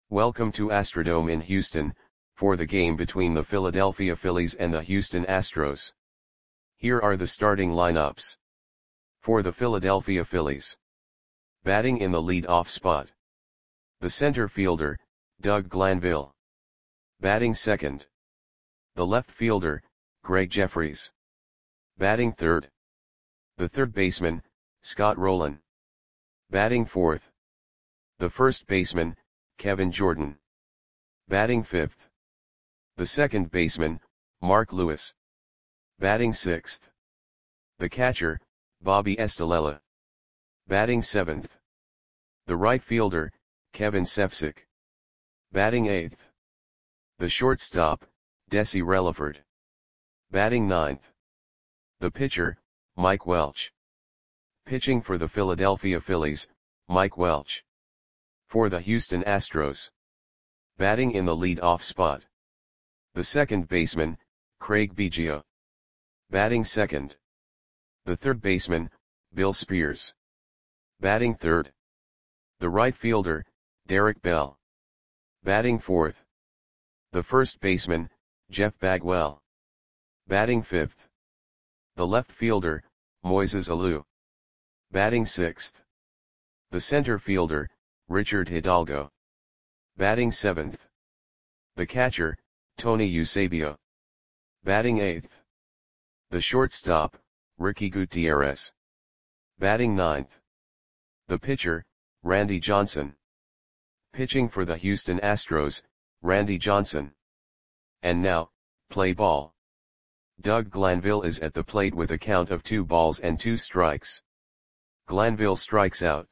Welcome to Astrodome in Houston, for the game between the Philadelphia Phillies and the Houston Astros. Here are the starting lineups. For the Philadelphia Phillies. Batting in the lead-off spot. The center fielder, Doug Glanville. Batting second. The left fielder, Gregg Jefferies. Batting third. The third baseman, Scott Rolen. Batting fourth. The first baseman, Kevin Jordan. Batting fifth. The second baseman, Mark Lewis. Batting sixth. The catcher, Bobby Estalella. Batting seventh. The right fielder, Kevin Sepsic. Batting eighth. The shortstop, Desi Relaford. Batting ninth. The pitcher, Mike Welch. Pitching for the Philadelphia Phillies, Mike Welch. For the Houston Astros. Batting in the lead-off spot. The second baseman, Craig Biggio. Batting second. The third baseman, Bill Spears. Batting third. The right fielder, Derek Bell. Batting fourth. The first baseman, Jeff Bagwell. Batting fifth. The left fielder, Moises Alou. Batting sixth. The center fielder, Richard Hidalgo. Batting seventh. The catcher, Tony Eusebio. Batting eighth. The shortstop, Ricky Gutierrez. Batting ninth. The pitcher, Randy Johnson. Pitching for the Houston Astros, Randy Johnson. And now, play ball. Doug Glanville is at the plate with a count of 2 balls and 2 strikes. Glanville strikes out.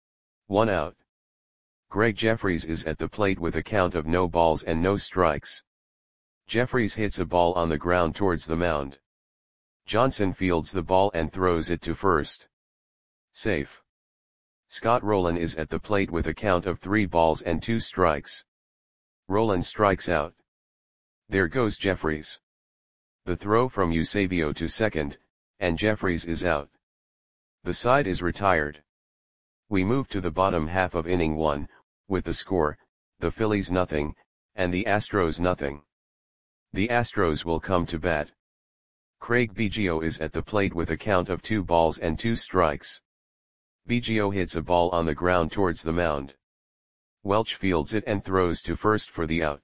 1 out. Gregg Jefferies is at the plate with a count of no balls and no strikes. Jefferies hits a ball on the ground towards the mound. Johnson fields the ball and throws it to first. Safe. Scott Rolen is at the plate with a count of 3 balls and 2 strikes. Rolen strikes out. There goes Jefferies. The throw from Eusebio to second, and Jefferies is out. The side is retired. We move to the bottom half of inning 1, with the score, the Phillies 0, and the Astros 0. The Astros will come to bat. Craig Biggio is at the plate with a count of 2 balls and 2 strikes. Biggio hits a ball on the ground towards the mound. Welch fields it and throws to first for the out.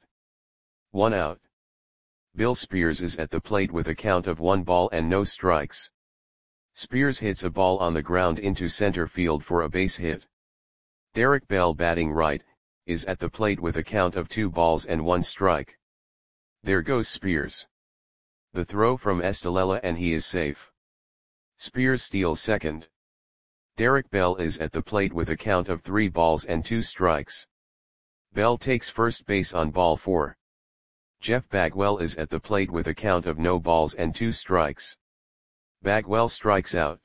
1 out. Bill Spears is at the plate with a count of 1 ball and no strikes. Spears hits a ball on the ground into center field for a base hit. Derek Bell, batting right, is at the plate with a count of 2 balls and 1 strike. There goes Spears. The throw from Estalella and he is safe. Spears steals second. Derek Bell is at the plate with a count of 3 balls and 2 strikes. Bell takes first base on ball 4. Jeff Bagwell is at the plate with a count of no balls and 2 strikes. Bagwell strikes out.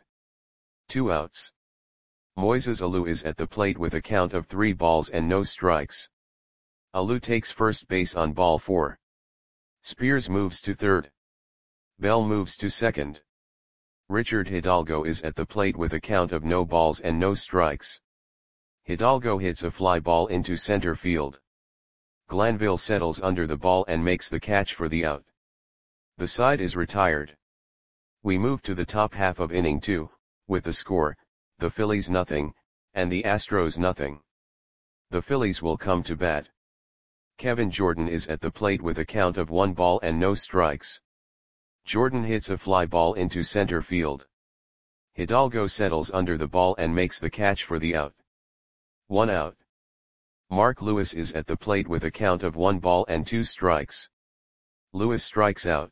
2 outs. Moises Alou is at the plate with a count of 3 balls and no strikes. Alou takes first base on ball 4. Spears moves to third. Bell moves to second. Richard Hidalgo is at the plate with a count of no balls and no strikes. Hidalgo hits a fly ball into center field. Glanville settles under the ball and makes the catch for the out. The side is retired. We move to the top half of inning 2, with the score, the Phillies 0, and the Astros 0. The Phillies will come to bat. Kevin Jordan is at the plate with a count of 1 ball and no strikes. Jordan hits a fly ball into center field. Hidalgo settles under the ball and makes the catch for the out. 1 out. Mark Lewis is at the plate with a count of 1 ball and 2 strikes. Lewis strikes out.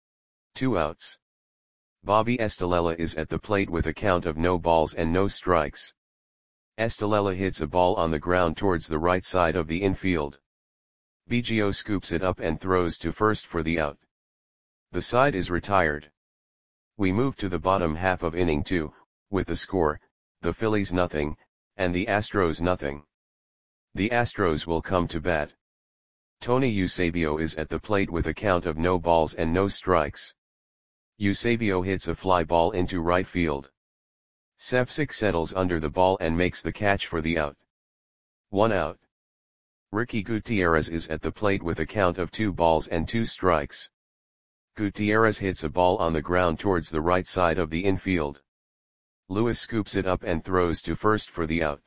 2 outs. Bobby Estalella is at the plate with a count of no balls and no strikes. Estalella hits a ball on the ground towards the right side of the infield. Biggio scoops it up and throws to first for the out. The side is retired. We move to the bottom half of inning 2, with the score, the Phillies 0, and the Astros 0. The Astros will come to bat. Tony Eusebio is at the plate with a count of no balls and no strikes. Eusebio hits a fly ball into right field. Sepsic settles under the ball and makes the catch for the out. 1 out. Ricky Gutierrez is at the plate with a count of 2 balls and 2 strikes. Gutierrez hits a ball on the ground towards the right side of the infield. Lewis scoops it up and throws to first for the out.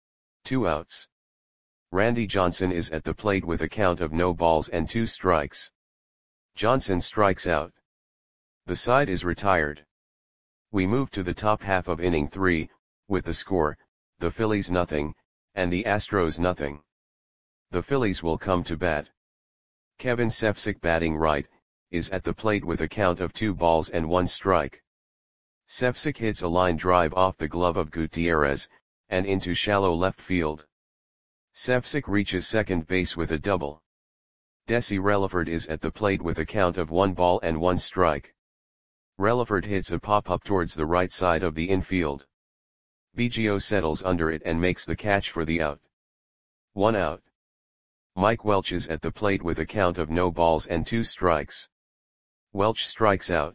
2 outs. Randy Johnson is at the plate with a count of no balls and 2 strikes. Johnson strikes out. The side is retired. We move to the top half of inning 3, with the score, the Phillies nothing, and the Astros nothing. The Phillies will come to bat. Kevin Cefcik, batting right, is at the plate with a count of 2 balls and 1 strike. Cefcik hits a line drive off the glove of Gutierrez, and into shallow left field. Cefcik reaches second base with a double. Desi Relaford is at the plate with a count of 1 ball and 1 strike. Relaford hits a pop-up towards the right side of the infield. Biggio settles under it and makes the catch for the out. 1 out. Mike Welch is at the plate with a count of no balls and 2 strikes. Welch strikes out.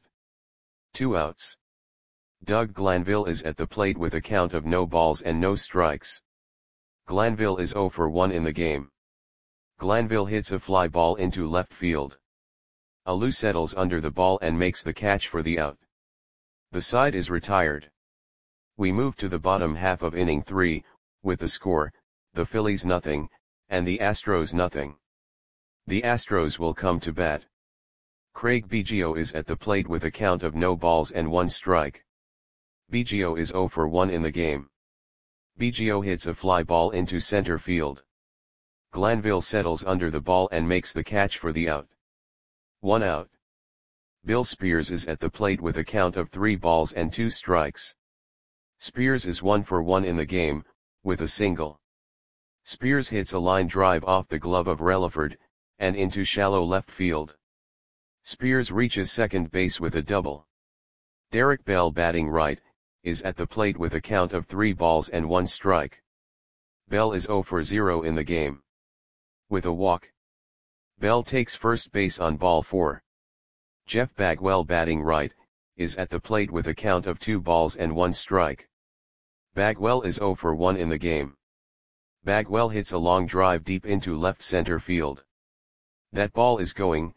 2 outs. Doug Glanville is at the plate with a count of no balls and no strikes. Glanville is 0 for 1 in the game. Glanville hits a fly ball into left field. Alou settles under the ball and makes the catch for the out. The side is retired. We move to the bottom half of inning 3, with the score, the Phillies nothing, and the Astros nothing. The Astros will come to bat. Craig Biggio is at the plate with a count of no balls and 1 strike. Biggio is 0 for 1 in the game. Biggio hits a fly ball into center field. Glanville settles under the ball and makes the catch for the out. 1 out. Bill Spears is at the plate with a count of 3 balls and 2 strikes. Spears is 1 for 1 in the game, with a single. Spears hits a line drive off the glove of Relaford, and into shallow left field. Spears reaches second base with a double. Derek Bell, batting right, is at the plate with a count of 3 balls and 1 strike. Bell is 0 for 0 in the game. With a walk. Bell takes first base on ball 4. Jeff Bagwell, batting right, is at the plate with a count of 2 balls and 1 strike. Bagwell is 0 for 1 in the game. Bagwell hits a long drive deep into left center field. That ball is gone.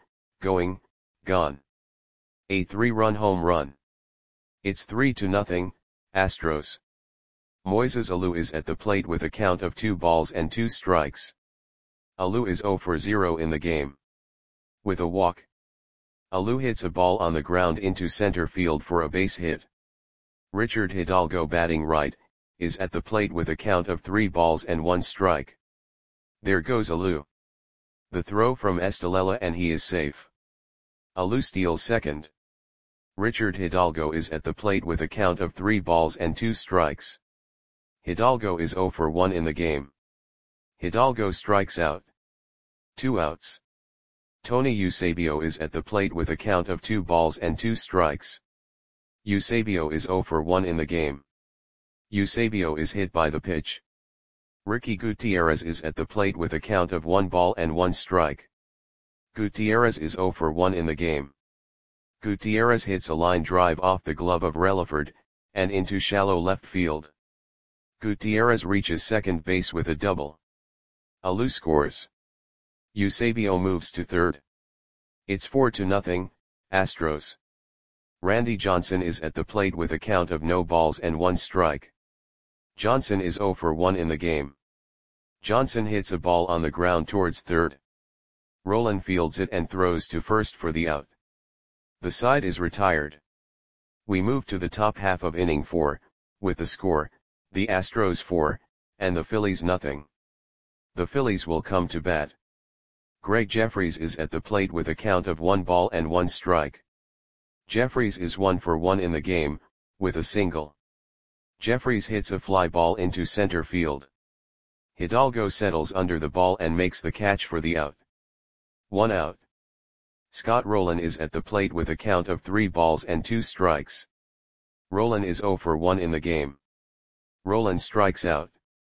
A 3-run home run. It's 3-0, Astros. Moises Alou is at the plate with a count of 2 balls and 2 strikes. Alou is 0 for 0 in the game. With a walk. Alou hits a ball on the ground into center field for a base hit. Richard Hidalgo, batting right, is at the plate with a count of 3 balls and 1 strike. There goes Alou. The throw from Estelella and he is safe. Alou steals second. Richard Hidalgo is at the plate with a count of 3 balls and 2 strikes. Hidalgo is 0 for 1 in the game. Hidalgo strikes out. 2 outs. Tony Eusebio is at the plate with a count of 2 balls and 2 strikes. Eusebio is 0 for 1 in the game. Eusebio is hit by the pitch. Ricky Gutierrez is at the plate with a count of 1 ball and 1 strike. Gutierrez is 0 for 1 in the game. Gutierrez hits a line drive off the glove of Relaford, and into shallow left field. Gutierrez reaches second base with a double. Alou scores. Eusebio moves to third. It's 4-0, Astros. Randy Johnson is at the plate with a count of no balls and 1 strike. Johnson is 0 for 1 in the game. Johnson hits a ball on the ground towards third. Rolen fields it and throws to first for the out. The side is retired. We move to the top half of inning 4, with the score, the Astros 4, and the Phillies nothing. The Phillies will come to bat. Greg Jeffries is at the plate with a count of 1 ball and 1 strike. Jeffries is 1 for 1 in the game, with a single. Jeffries hits a fly ball into center field. Hidalgo settles under the ball and makes the catch for the out. 1 out. Scott Rolen is at the plate with a count of 3 balls and 2 strikes. Rolen is 0 for 1 in the game. Rolen strikes out.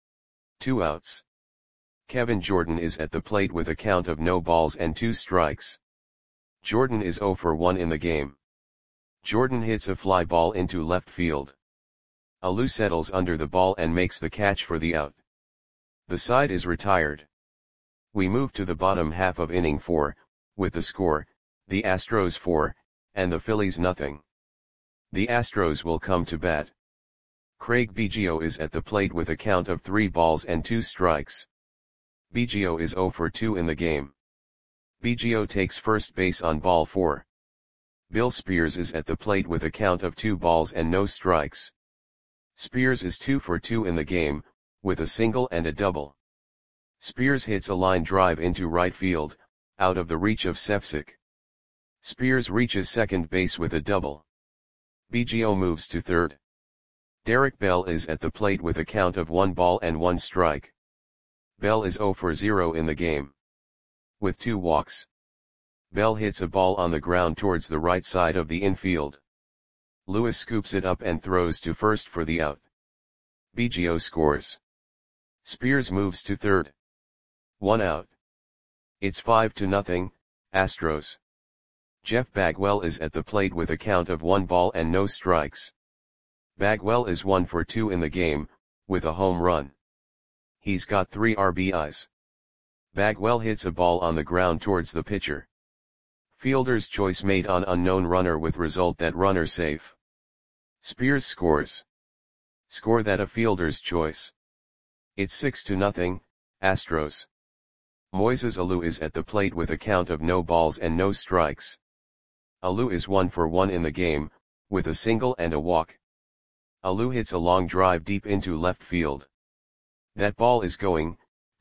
2 outs. Kevin Jordan is at the plate with a count of no balls and 2 strikes. Jordan is 0 for 1 in the game. Jordan hits a fly ball into left field. Alou settles under the ball and makes the catch for the out. The side is retired. We move to the bottom half of inning 4, with the score, the Astros 4, and the Phillies nothing. The Astros will come to bat. Craig Biggio is at the plate with a count of 3 balls and 2 strikes. Biggio is 0 for 2 in the game. Biggio takes first base on ball 4. Bill Spears is at the plate with a count of 2 balls and no strikes. Spears is 2 for 2 in the game, with a single and a double. Spears hits a line drive into right field, out of the reach of Cefsic. Spears reaches second base with a double. Biggio moves to third. Derek Bell is at the plate with a count of 1 ball and 1 strike. Bell is 0 for 0 in the game. With 2 walks. Bell hits a ball on the ground towards the right side of the infield. Lewis scoops it up and throws to first for the out. Biggio scores. Spears moves to third. 1 out. It's 5-0, Astros. Jeff Bagwell is at the plate with a count of 1 ball and no strikes. Bagwell is 1 for 2 in the game, with a home run. He's got 3 RBIs. Bagwell hits a ball on the ground towards the pitcher. Fielder's choice made on unknown runner with result that runner safe. Spears scores. Score that a fielder's choice. It's 6-0, Astros. Moises Alou is at the plate with a count of no balls and no strikes. Alou is 1 for 1 in the game, with a single and a walk. Alou hits a long drive deep into left field. That ball is gone.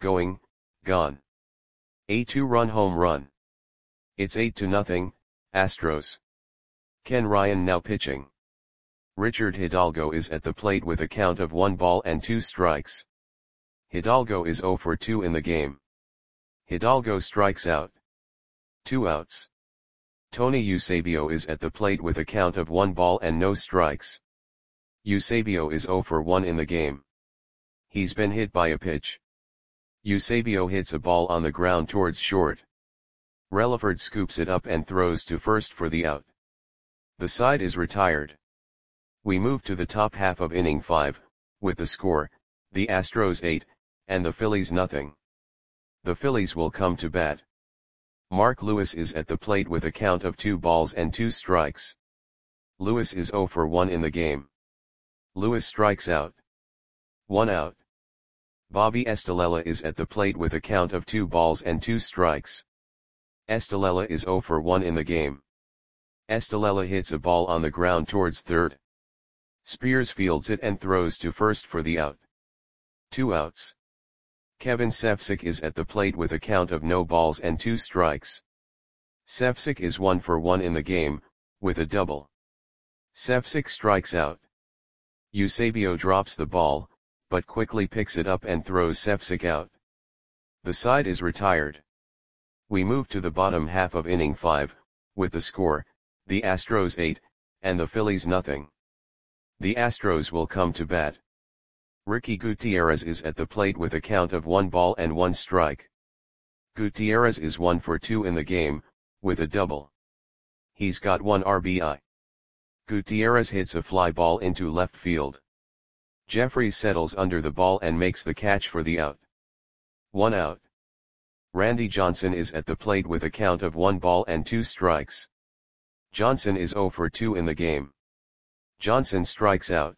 A 2-run home run. It's 8-0, Astros. Ken Ryan now pitching. Richard Hidalgo is at the plate with a count of 1 ball and 2 strikes. Hidalgo is 0 for 2 in the game. Hidalgo strikes out. 2 outs. Tony Eusebio is at the plate with a count of 1 ball and no strikes. Eusebio is 0 for 1 in the game. He's been hit by a pitch. Eusebio hits a ball on the ground towards short. Relaford scoops it up and throws to first for the out. The side is retired. We move to the top half of inning 5, with the score, the Astros 8, and the Phillies nothing. The Phillies will come to bat. Mark Lewis is at the plate with a count of 2 balls and 2 strikes. Lewis is 0 for 1 in the game. Lewis strikes out. 1 out. Bobby Estalella is at the plate with a count of 2 balls and 2 strikes. Estalella is 0 for 1 in the game. Estalella hits a ball on the ground towards third. Spears fields it and throws to first for the out. 2 outs. Kevin Cefsic is at the plate with a count of no balls and 2 strikes. Cefsic is 1 for 1 in the game, with a double. Cefsic strikes out. Eusebio drops the ball, but quickly picks it up and throws Cefsic out. The side is retired. We move to the bottom half of inning 5, with the score, the Astros 8, and the Phillies nothing. The Astros will come to bat. Ricky Gutierrez is at the plate with a count of 1 ball and 1 strike. Gutierrez is 1 for 2 in the game, with a double. He's got 1 RBI. Gutierrez hits a fly ball into left field. Jeffries settles under the ball and makes the catch for the out. 1 out. Randy Johnson is at the plate with a count of 1 ball and 2 strikes. Johnson is 0 for 2 in the game. Johnson strikes out.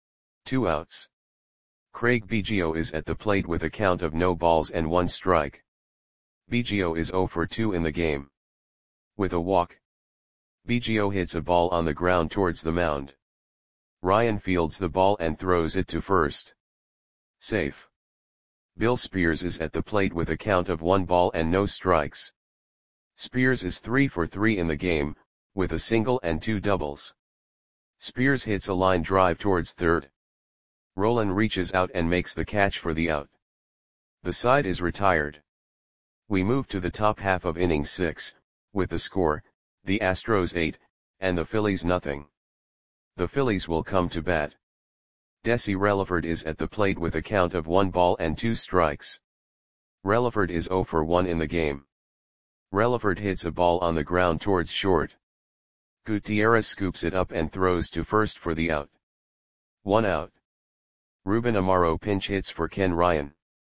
2 outs. Craig Biggio is at the plate with a count of no balls and 1 strike. Biggio is 0 for 2 in the game. With a walk. Biggio hits a ball on the ground towards the mound. Ryan fields the ball and throws it to first. Safe. Bill Spears is at the plate with a count of 1 ball and no strikes. Spears is 3 for 3 in the game, with a single and 2 doubles. Spears hits a line drive towards third. Rolen reaches out and makes the catch for the out. The side is retired. We move to the top half of inning 6, with the score, the Astros 8, and the Phillies nothing. The Phillies will come to bat. Desi Relaford is at the plate with a count of 1 ball and 2 strikes. Relaford is 0 for 1 in the game. Relaford hits a ball on the ground towards short. Gutierrez scoops it up and throws to first for the out. 1 out. Ruben Amaro pinch hits for Ken Ryan.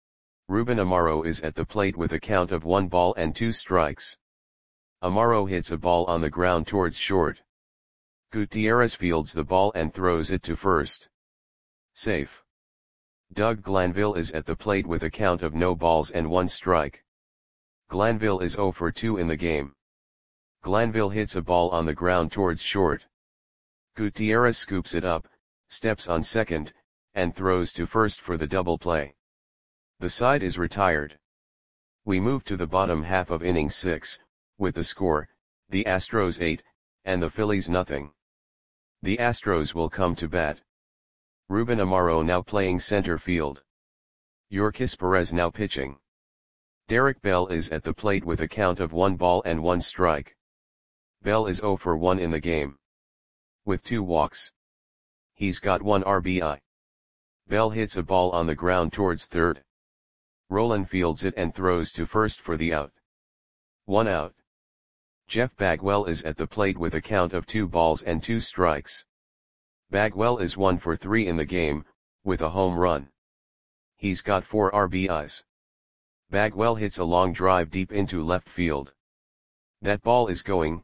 Ruben Amaro is at the plate with a count of 1 ball and 2 strikes. Amaro hits a ball on the ground towards short. Gutierrez fields the ball and throws it to first. Safe. Doug Glanville is at the plate with a count of no balls and 1 strike. Glanville is 0 for 2 in the game. Glanville hits a ball on the ground towards short. Gutierrez scoops it up, steps on second, and throws to first for the double play. The side is retired. We move to the bottom half of inning 6, with the score, the Astros 8, and the Phillies nothing. The Astros will come to bat. Ruben Amaro now playing center field. Yorkis Perez now pitching. Derek Bell is at the plate with a count of 1 ball and 1 strike. Bell is 0 for 1 in the game. With 2 walks. He's got 1 RBI. Bell hits a ball on the ground towards third. Rolen fields it and throws to first for the out. 1 out. Jeff Bagwell is at the plate with a count of 2 balls and 2 strikes. Bagwell is 1 for 3 in the game, with a home run. He's got 4 RBIs. Bagwell hits a long drive deep into left field. That ball is gone.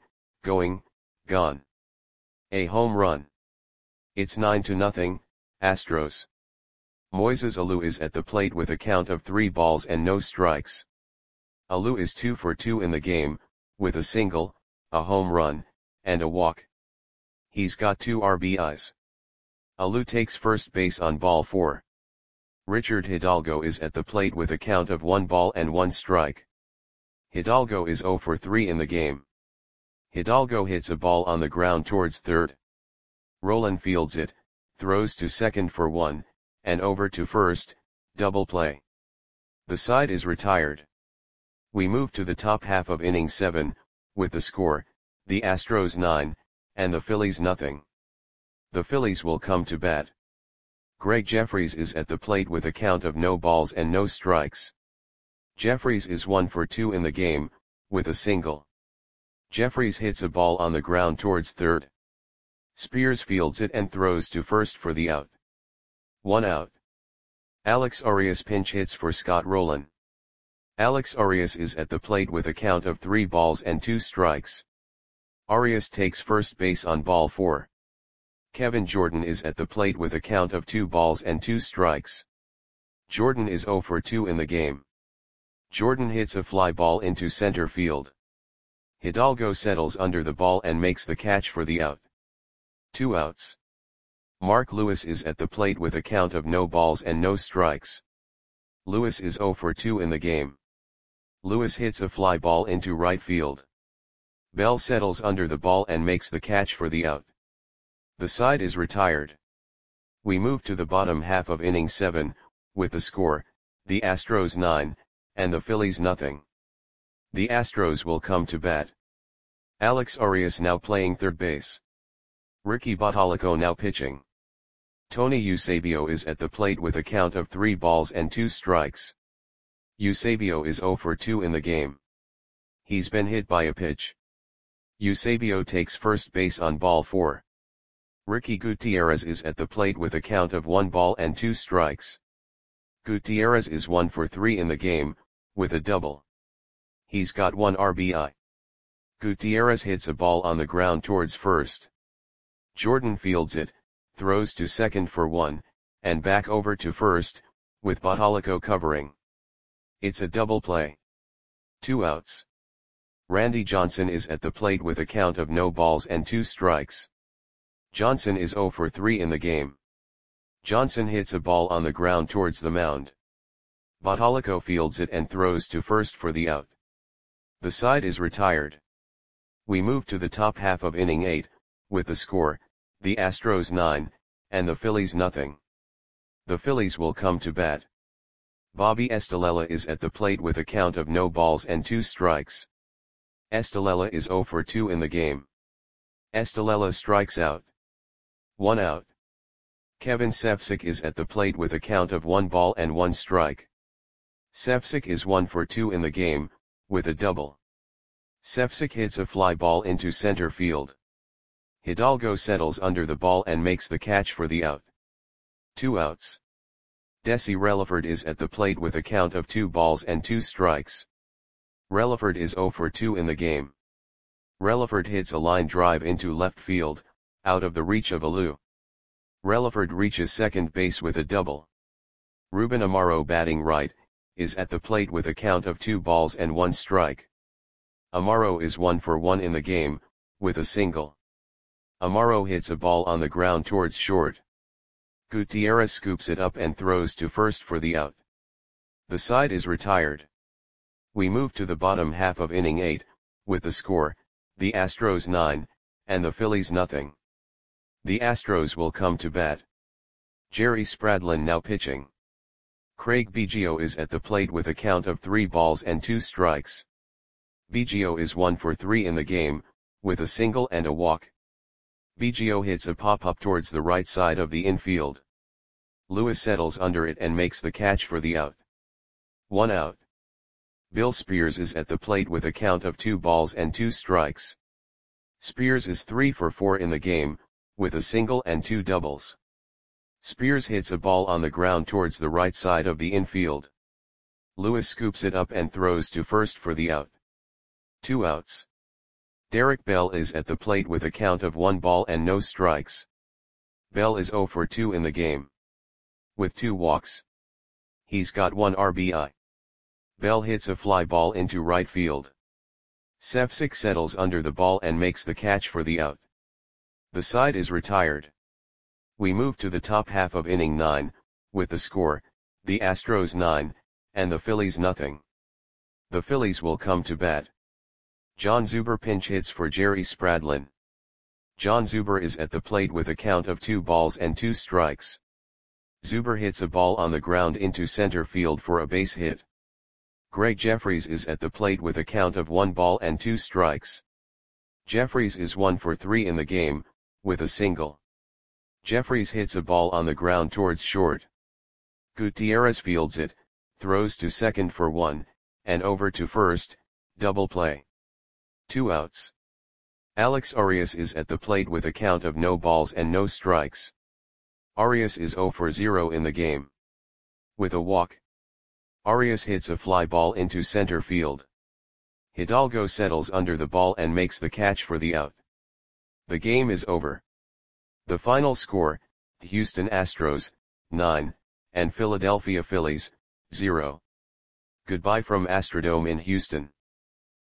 A home run. It's 9-0, Astros. Moises Alou is at the plate with a count of 3 balls and no strikes. Alou is 2 for 2 in the game, with a single, a home run, and a walk. He's got 2 RBIs. Alou takes first base on ball 4. Richard Hidalgo is at the plate with a count of 1 ball and 1 strike. Hidalgo is 0 for 3 in the game. Hidalgo hits a ball on the ground towards third. Rolen fields it, throws to second for 1, and over to first, double play. The side is retired. We move to the top half of inning 7, with the score, the Astros 9, and the Phillies nothing. The Phillies will come to bat. Greg Jeffries is at the plate with a count of no balls and no strikes. Jeffries is 1 for 2 in the game, with a single. Jeffries hits a ball on the ground towards third. Spears fields it and throws to first for the out. 1 out. Alex Arias pinch hits for Scott Rolen. Alex Arias is at the plate with a count of 3 balls and 2 strikes. Arias takes first base on ball 4. Kevin Jordan is at the plate with a count of 2 balls and 2 strikes. Jordan is 0 for 2 in the game. Jordan hits a fly ball into center field. Hidalgo settles under the ball and makes the catch for the out. 2 outs. Mark Lewis is at the plate with a count of no balls and no strikes. Lewis is 0 for 2 in the game. Lewis hits a fly ball into right field. Bell settles under the ball and makes the catch for the out. The side is retired. We move to the bottom half of inning 7, with the score, the Astros 9, and the Phillies nothing. The Astros will come to bat. Alex Arias now playing third base. Ricky Bottalico now pitching. Tony Eusebio is at the plate with a count of 3 balls and 2 strikes. Eusebio is 0 for 2 in the game. He's been hit by a pitch. Eusebio takes first base on ball 4. Ricky Gutierrez is at the plate with a count of 1 ball and 2 strikes. Gutierrez is 1 for 3 in the game, with a double. He's got 1 RBI. Gutierrez hits a ball on the ground towards first. Jordan fields it, throws to second for 1, and back over to first, with Bottalico covering. It's a double play. 2 outs. Randy Johnson is at the plate with a count of no balls and 2 strikes. Johnson is 0 for 3 in the game. Johnson hits a ball on the ground towards the mound. Bottalico fields it and throws to first for the out. The side is retired. We move to the top half of inning 8, with the score, the Astros 9, and the Phillies nothing. The Phillies will come to bat. Bobby Estalella is at the plate with a count of no balls and 2 strikes. Estalella is 0 for 2 in the game. Estalella strikes out. 1 out. Kevin Sefcik is at the plate with a count of 1 ball and 1 strike. Sefcik is 1 for 2 in the game, with a double. Sefcik hits a fly ball into center field. Hidalgo settles under the ball and makes the catch for the out. 2 outs. Desi Relaford is at the plate with a count of 2 balls and 2 strikes. Relaford is 0 for 2 in the game. Relaford hits a line drive into left field, out of the reach of Alou. Relaford reaches second base with a double. Ruben Amaro, batting right, is at the plate with a count of 2 balls and 1 strike. Amaro is 1 for 1 in the game, with a single. Amaro hits a ball on the ground towards short. Gutierrez scoops it up and throws to first for the out. The side is retired. We move to the bottom half of inning 8, with the score, the Astros 9, and the Phillies nothing. The Astros will come to bat. Jerry Spradlin now pitching. Craig Biggio is at the plate with a count of 3 balls and 2 strikes. Biggio is 1 for 3 in the game, with a single and a walk. Biggio hits a pop-up towards the right side of the infield. Lewis settles under it and makes the catch for the out. 1 out. Bill Spears is at the plate with a count of 2 balls and 2 strikes. Spears is 3 for 4 in the game, with a single and 2 doubles. Spears hits a ball on the ground towards the right side of the infield. Lewis scoops it up and throws to first for the out. 2 outs. Derek Bell is at the plate with a count of 1 ball and no strikes. Bell is 0 for 2 in the game. With 2 walks. He's got 1 RBI. Bell hits a fly ball into right field. Sefcik settles under the ball and makes the catch for the out. The side is retired. We move to the top half of inning 9, with the score, the Astros 9, and the Phillies nothing. The Phillies will come to bat. John Zuber pinch hits for Jerry Spradlin. John Zuber is at the plate with a count of 2 balls and 2 strikes. Zuber hits a ball on the ground into center field for a base hit. Greg Jeffries is at the plate with a count of 1 ball and 2 strikes. Jeffries is 1 for 3 in the game, with a single. Jeffries hits a ball on the ground towards short. Gutierrez fields it, throws to second for 1, and over to first, double play. 2 outs. Alex Arias is at the plate with a count of no balls and no strikes. Arias is 0 for 0 in the game. With a walk. Arias hits a fly ball into center field. Hidalgo settles under the ball and makes the catch for the out. The game is over. The final score, Houston Astros, 9, and Philadelphia Phillies, 0. Goodbye from Astrodome in Houston.